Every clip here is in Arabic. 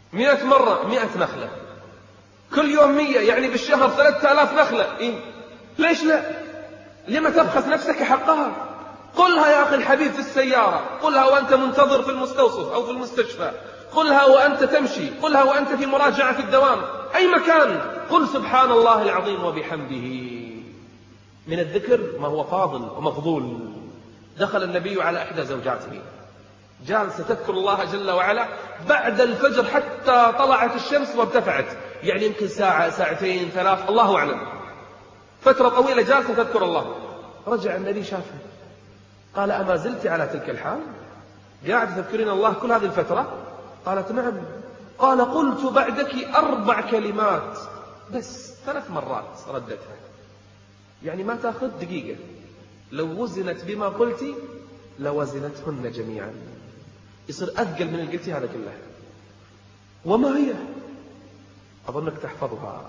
100 مرة 100 نخلة، كل يوم 100، يعني بالشهر 3000 نخلة. إيه؟ ليش لا؟ لما تبخس نفسك حقها؟ قلها يا أخي الحبيب في السيارة، قلها وأنت منتظر في المستوصف أو في المستشفى، قلها وأنت تمشي، قلها وأنت في مراجعة في الدوام، أي مكان، قل سبحان الله العظيم وبحمده. من الذكر ما هو فاضل ومفضول. دخل النبي على إحدى زوجاته، جالسة تذكر الله جل وعلا بعد الفجر حتى طلعت الشمس وارتفعت، يعني يمكن ساعة، ساعتين، 3، الله أعلم، فترة طويلة جالسة تذكر الله. رجع النبي شافها، قال: أما زلت على تلك الحال؟ قاعد تذكرين الله كل هذه الفترة؟ قالت: نعم. قال: قلت بعدك 4 كلمات بس، 3 مرات ردتها، يعني ما تأخذ دقيقة، لو وزنت بما قلت لوزنتهن جميعا، يصير أثقل من اللي قلتي هذا كله. وما هي؟ أظنك تحفظها،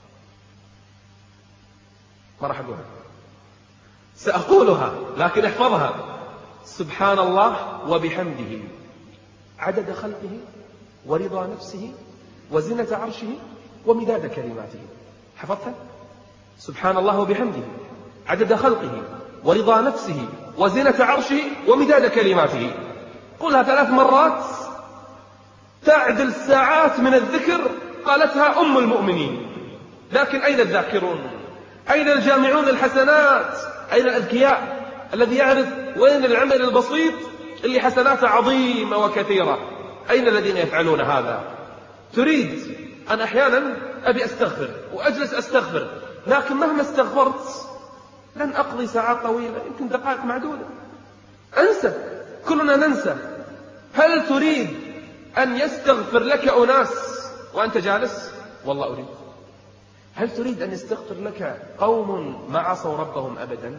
ما راح أقولها، سأقولها لكن احفظها. سبحان الله وبحمده عدد خلقه ورضا نفسه وزنة عرشه ومداد كلماته. حفظتها؟ سبحان الله وبحمده عدد خلقه ورضا نفسه وزنة عرشه ومداد كلماته. قلها 3 مرات تعدل ساعات من الذكر قالتها أم المؤمنين. لكن أين الذاكرون؟ أين الجامعون الحسنات؟ أين الأذكياء الذي يعرف وين العمل البسيط اللي حسناته عظيمة وكثيرة؟ أين الذين يفعلون هذا؟ تريد أن أحيانا أبي أستغفر وأجلس أستغفر، لكن مهما استغفرت لن أقضي ساعات طويلة، يمكن دقائق معدودة، أنسى، كلنا ننسى. هل تريد أن يستغفر لك أناس وأنت جالس؟ والله أريد. هل تريد أن يستغفر لك قوم ما عصوا ربهم أبدا؟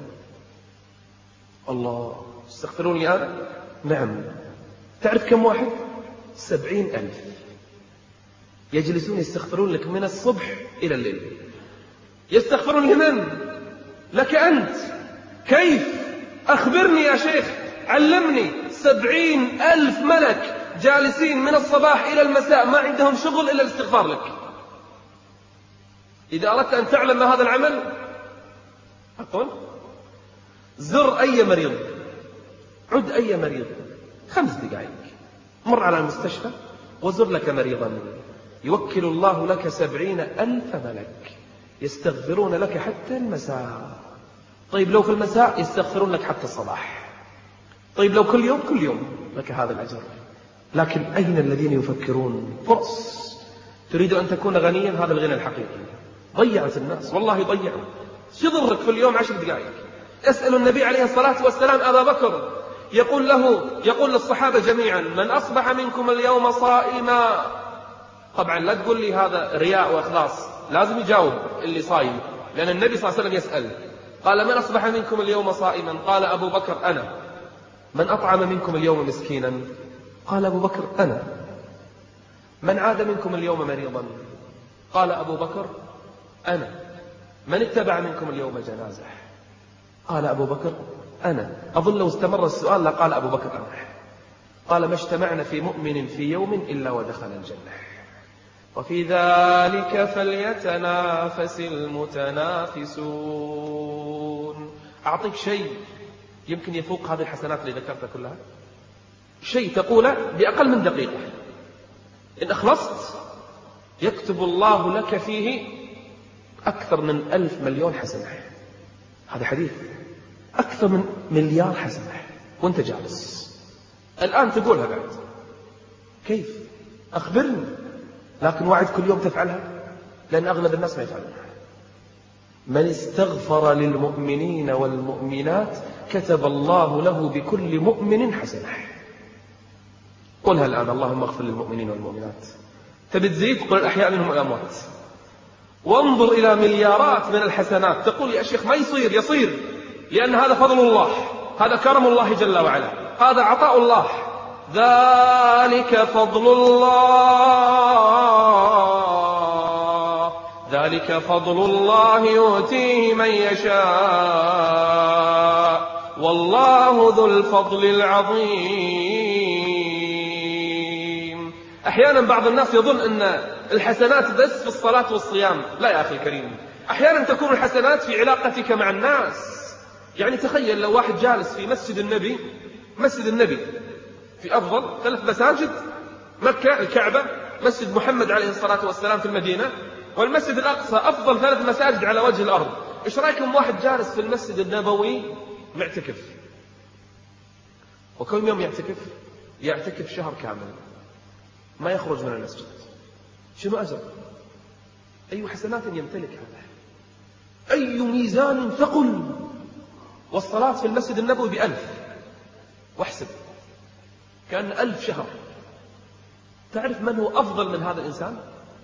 الله، يستغفرون لي أنا؟ نعم. تعرف كم واحد؟ 70,000 يجلسون يستغفرون لك من الصبح إلى الليل. يستغفرون لمن؟ لك أنت. كيف؟ أخبرني يا شيخ، علمني. 70,000 ملك جالسين من الصباح إلى المساء ما عندهم شغل إلا الاستغفار لك. إذا أردت أن تعلم ما هذا العمل، أقول زر أي مريض، عد أي مريض 5 دقائق، مر على المستشفى وزر لك مريضا، يوكل الله لك 70,000 ملك يستغفرون لك حتى المساء. طيب لو في المساء يستغفرون لك حتى الصباح، طيب لو كل يوم لك هذا الأجر. لكن أين الذين يفكرون؟ فرص. تريد أن تكون غنيا، هذا الغنى الحقيقي. ضيعت الناس، والله ضيعوا. شضرك في اليوم 10 دقائق. أسأل النبي عليه الصلاة والسلام أبا بكر، يقول للصحابة جميعا: من أصبح منكم اليوم صائما. طبعا لا تقول لي هذا رياء وإخلاص، لازم يجاوب اللي صايم، لأن النبي صلى الله عليه وسلم يسأل. قال: من أصبح منكم اليوم صائما؟ قال أبو بكر: أنا. من أطعم منكم اليوم مسكينا؟ قال أبو بكر: أنا. من عاد منكم اليوم مريضا؟ قال أبو بكر: أنا. من اتبع منكم اليوم جنازة؟ قال أبو بكر: أنا. أظن لو استمر السؤال لقال أبو بكر: أنا. قال: ما اجتمعنا في مؤمن في يوم إلا ودخل الجنة، وفي ذلك فليتنافس المتنافسون. أعطيك شيء يمكن يفوق هذه الحسنات اللي ذكرتها كلها، شيء تقوله بأقل من دقيقة، إن أخلصت يكتب الله لك فيه أكثر من 1,000 مليون حسنة. هذا حديث، أكثر من 1,000,000,000 حسنة وانت جالس الآن تقولها بعد. كيف؟ أخبرني. لكن وعد كل يوم تفعلها، لأن أغلب الناس ما يفعلونها. من استغفر للمؤمنين والمؤمنات كتب الله له بكل مؤمن حسنة. قلها الآن: اللهم اغفر للمؤمنين والمؤمنات. تبي تزيد؟ قل الأحياء منهم الأموات. وانظر إلى مليارات من الحسنات. تقول يا شيخ ما يصير، لأن هذا فضل الله، هذا كرم الله جل وعلا، هذا عطاء الله. ذلك فضل الله يؤتيه من يشاء والله ذو الفضل العظيم. أحيانا بعض الناس يظن أن الحسنات بس في الصلاة والصيام. لا يا أخي الكريم، أحيانا تكون الحسنات في علاقتك مع الناس. يعني تخيل لو واحد جالس في مسجد النبي في أفضل 3 مساجد، مكة الكعبة، مسجد محمد عليه الصلاة والسلام في المدينة، والمسجد الأقصى، أفضل 3 مساجد على وجه الأرض. إيش رأيكم واحد جالس في المسجد النبوي معتكف، وكل يوم يعتكف شهر كامل ما يخرج من المسجد؟ شنو أجر؟ أي حسنات يمتلك هذا؟ أي ميزان ثقل؟ والصلاة في المسجد النبوي ب1000، واحسب كأن 1000 شهر. تعرف من هو أفضل من هذا الإنسان؟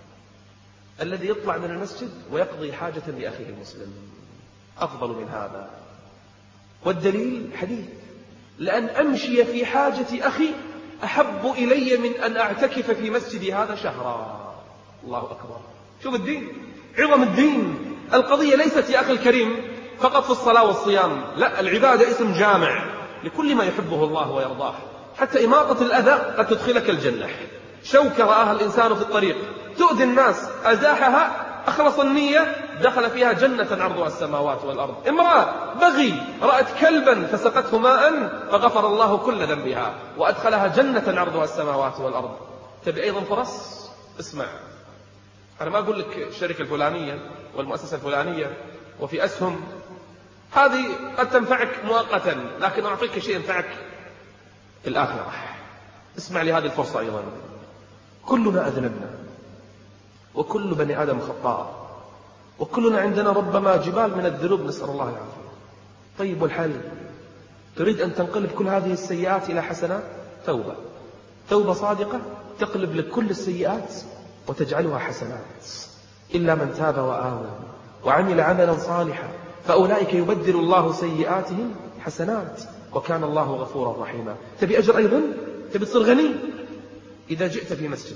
الذي يطلع من المسجد ويقضي حاجة لأخيه المسلم، أفضل من هذا. والدليل حديث: لأن أمشي في حاجة أخي أحب إلي من أن أعتكف في مسجدي هذا شهرا. الله أكبر. شوف الدين، عظم الدين. القضية ليست يا أخي الكريم فقط في الصلاة والصيام، لا، العبادة اسم جامع لكل ما يحبه الله ويرضاه. حتى إماطة الأذى قد تدخلك الجنة. شوكة رآها الإنسان في الطريق تؤذي الناس، أزاحها، أخلص النية، دخل فيها جنة عرضها السماوات والأرض. امرأة بغي رأت كلبا فسقته ماء فغفر الله كل ذنبها وأدخلها جنة عرضها السماوات والأرض. تبي أيضا فرص؟ اسمع، أنا ما أقول لك الشركة الفلانية والمؤسسة الفلانية وفي أسهم، هذه قد تنفعك مؤقتا، لكن أعطيك شيء ينفعك في الآخرة. اسمع لهذه الفرصة أيضا. كلنا أذنبنا، وكل بني آدم خطاء، وكلنا عندنا ربما جبال من الذنوب، نسأل الله العافية. طيب والحل؟ تريد أن تنقلب كل هذه السيئات إلى حسنات؟ توبة صادقة تقلب لك كل السيئات وتجعلها حسنات. إلا من تاب وآمن وعمل عملا صالحا فأولئك يبدل الله سيئاتهم حسنات وكان الله غفورا رحيما. تبي أجر أيضا؟ تبي تصير غني؟ إذا جئت في مسجد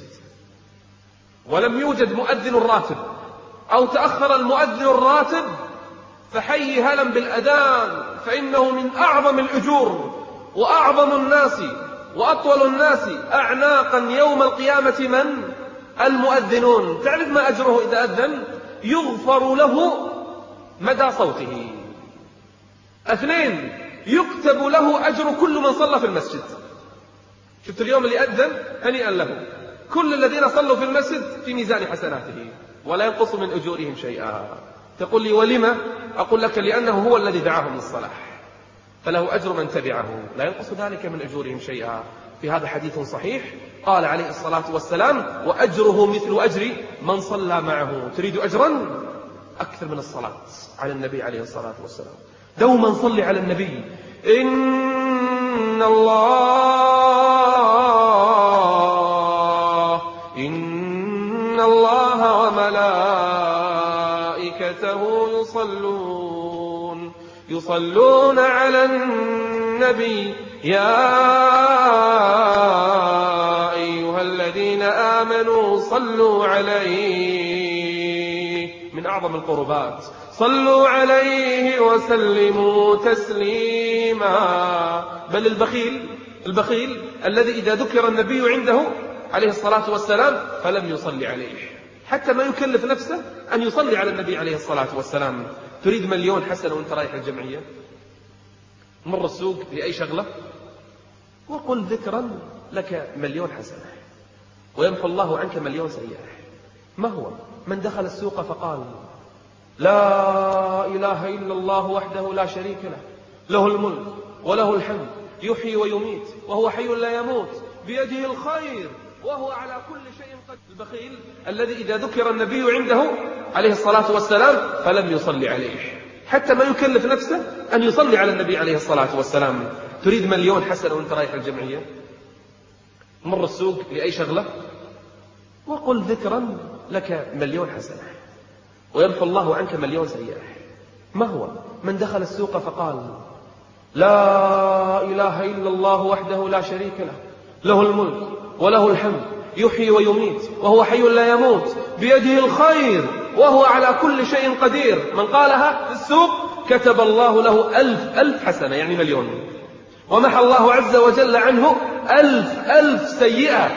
ولم يوجد مؤذن راتب أو تأخر المؤذن الراتب، فحي هلا بالأذان، فإنه من أعظم الأجور وأعظم الناس وأطول الناس أعناقا يوم القيامة من؟ المؤذنون. تعرف ما أجره إذا أذن؟ يغفر له مدى صوته. 2، يكتب له أجر كل من صلى في المسجد. شفت اليوم اللي أذن؟ هنيئا له، كل الذين صلوا في المسجد في ميزان حسناته ولا ينقص من أجورهم شيئا. تقول لي ولما؟ أقول لك لأنه هو الذي دعاهم للصلاة، فله أجر من تبعه لا ينقص ذلك من أجورهم شيئا. في هذا حديث صحيح قال عليه الصلاة والسلام: وأجره مثل أجر من صلى معه. تريد أجرا؟ أكثر من الصلاة على النبي عليه الصلاة والسلام. دوما صل على النبي. إن الله وملائكته يصلون على النبي يا أيها الذين آمنوا صلوا عليه. من أعظم القربات. صلوا عليه وسلموا تسليما. بل البخيل الذي إذا ذكر النبي عنده عليه الصلاة والسلام فلم يصلي عليه، حتى ما يكلف نفسه أن يصلي على النبي عليه الصلاة والسلام. تريد 1,000,000 حسنة وانت رايح الجمعية؟ مر السوق لأي شغلة وقل ذكرا لك 1,000,000 حسنة ويمحو الله عنك 1,000,000 سيئة. ما هو؟ من دخل السوق فقال: لا إله إلا الله وحده لا شريك له، له الملك وله الحمد، يحيي ويميت وهو حي لا يموت، بيده الخير وهو على كل شيء قدير. البخيل الذي إذا ذكر النبي عنده عليه الصلاة والسلام فلم يصلي عليه، حتى ما يكلف نفسه أن يصلي على النبي عليه الصلاة والسلام. تريد 1,000,000 حسنة وانت رايح الجمعية؟ مر السوق لأي شغلة وقل ذكرا لك 1,000,000 حسنة ويمحو الله عنك 1,000,000 سيئة. ما هو؟ من دخل السوق فقال: لا إله إلا الله وحده لا شريك له، له الملك وله الحمد، يحيي ويميت وهو حي لا يموت، بيده الخير وهو على كل شيء قدير. من قالها في السوق كتب الله له 1,000,000 حسنة، يعني 1,000,000، ومحى الله عز وجل عنه 1,000,000 سيئة.